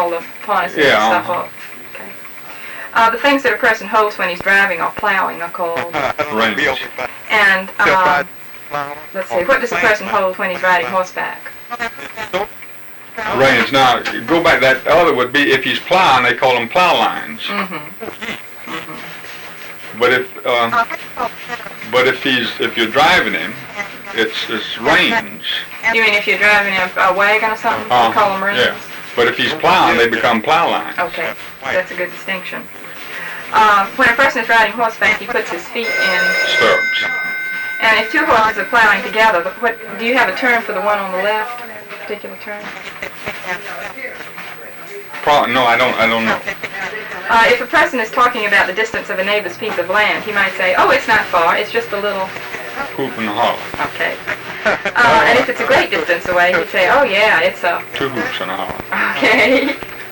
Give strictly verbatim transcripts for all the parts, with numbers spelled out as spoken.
all the harnesses Yeah, and stuff uh-huh. off. Okay. Uh, the things that a person holds when he's driving or plowing are called. Reins. And um, let's see, what does the person hold when he's riding horseback? Reins. Now, go back. That other would be if he's plowing, they call them plow lines. Mm-hmm. Mm-hmm. But if uh, but if he's if you're driving him, it's it's reins. You mean if you're driving a, a wagon or something, Uh, you call them reins? Yeah. But if he's plowing, they become plow lines. Okay, that's a good distinction. Uh, when a person is riding horseback, he puts his feet in Stirrups. And if two horses are plowing together, the- what, do you have a term for the one on the left? A particular term? Pro- no, I don't. I don't know. Uh, if a person is talking about the distance of a neighbor's piece of land, he might say, "Oh, it's not far. It's just a little." Hoop and holler. Okay. Uh, and if it's a great distance away, he'd say, "Oh yeah, it's a." Two hoops and a holler. Okay.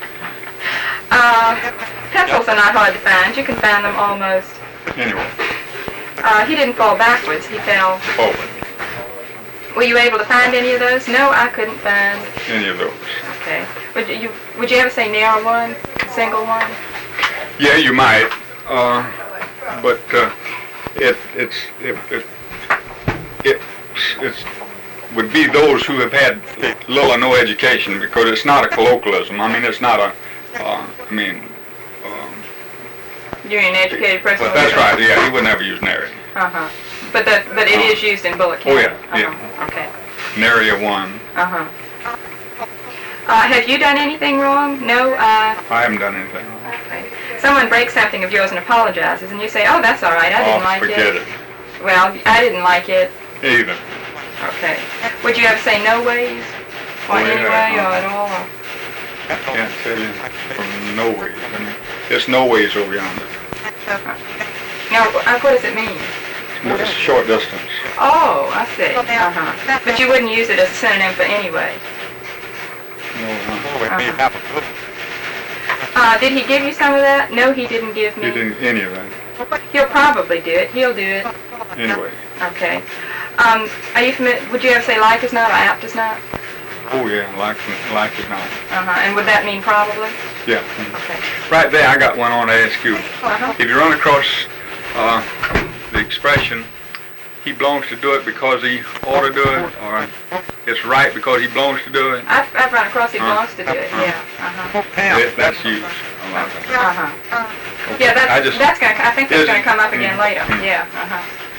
Uh, pencils are not hard to find. You can find them almost. Anyway, Uh, he didn't fall backwards. He fell. forward. Were you able to find any of those? No, I couldn't find. Any of those. Okay. Would you would you ever say narrow one, single one? Yeah, you might. Uh, but uh, it it's it it it it's would be those who have had little or no education, because it's not a colloquialism. I mean, it's not a. Uh, I mean. Um, You're an educated person. but that's right. Yeah, he would never use nary. Uh huh. But that but it is used in Bullock County. Oh yeah, Uh-huh. yeah. Okay. Nary a one. Uh huh. Uh, have you done anything wrong? No. Uh, I haven't done anything. okay. Someone breaks something of yours and apologizes, and you say, "Oh, that's all right. I didn't Oh, like forget it." it. Well, I didn't like it. Either. Okay. Would you ever say no ways? Or Oh, yeah, any way, or uh-huh. at all? Or? Can't tell you from no ways. I mean, it's no ways over yonder. Now, uh, what does it mean? It's a short distance. Oh, I see. Uh-huh. But you wouldn't use it as a synonym for anyway. No, uh, Uh-huh. Uh, did he give you some of that? No, he didn't give me. he didn't any of that. He'll probably do it. He'll do it. Anyway. Okay. Um, are you familiar? Would you ever say like is not or apt is not? Oh yeah, like like it not. Uh-huh. And would that mean probably? Yeah. mhm. Okay. Right there, I got one on to ask you. Uh-huh. If you run across uh, the expression, he belongs to do it because he ought to do it, or it's right because he belongs to do it, I've, I've run across he Uh, belongs to do it. uh, Yeah. Uh-huh. that, that's used a lot of times. Uh-huh. Yeah, that's I just- that's gonna. I think that's Is gonna it? come up again Mm. later. Yeah. Uh-huh.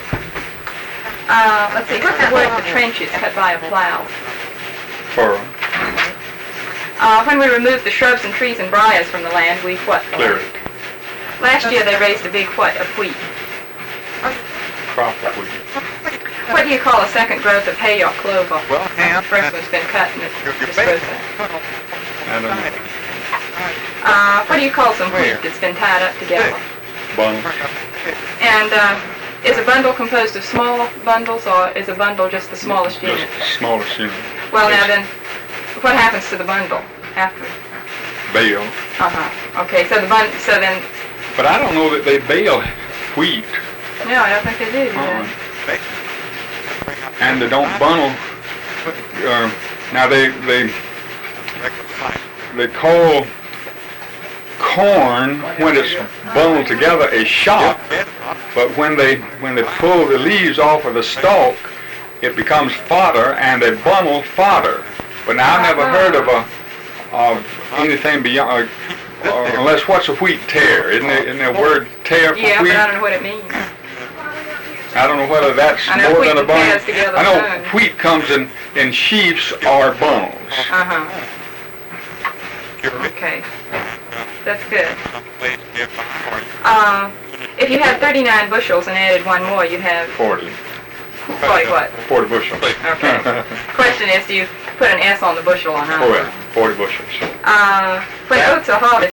Uh, let's see. What's the word for trenches cut by a plow? Furrow, Uh, when we remove the shrubs and trees and briars from the land, we what? clear it, Last year they raised a big what of wheat. crop of wheat. What do you call a second growth of hay or clover? Well, The Ham, first one's been cut and it's Your- your disposed base. of. I don't know. Uh, what do you call some wheat Where? that's been tied up together? Bundle, And uh, is a bundle composed of small bundles, or is a bundle just the smallest just unit? smallest unit. Well, now Just then, what happens to the bundle after? bale. Uh-huh. Okay, so the bun. So then, But I don't know that they bale wheat, no, I don't think they do. do uh-uh. they? and they don't bundle. Uh, now they they they call corn when it's bundled together a shock, but when they when they pull the leaves off of the stalk, it becomes fodder, and they bundle fodder. But now I've never heard of a of anything beyond, uh, uh, unless what's a wheat tear? Isn't there, isn't there a word tear for Yeah, wheat? but I don't know what it means. I don't know whether that's I know more wheat than a and bundle. tears together I know fine. wheat comes in in sheaves or bundles. Uh-huh. Okay. That's good. Uh, if you had thirty-nine bushels and added one more, you have Forty. forty what? Forty bushels. Okay. Question is, do you put an S on the bushel or not? Oh yeah, forty bushels. Uh, when oats are harvested,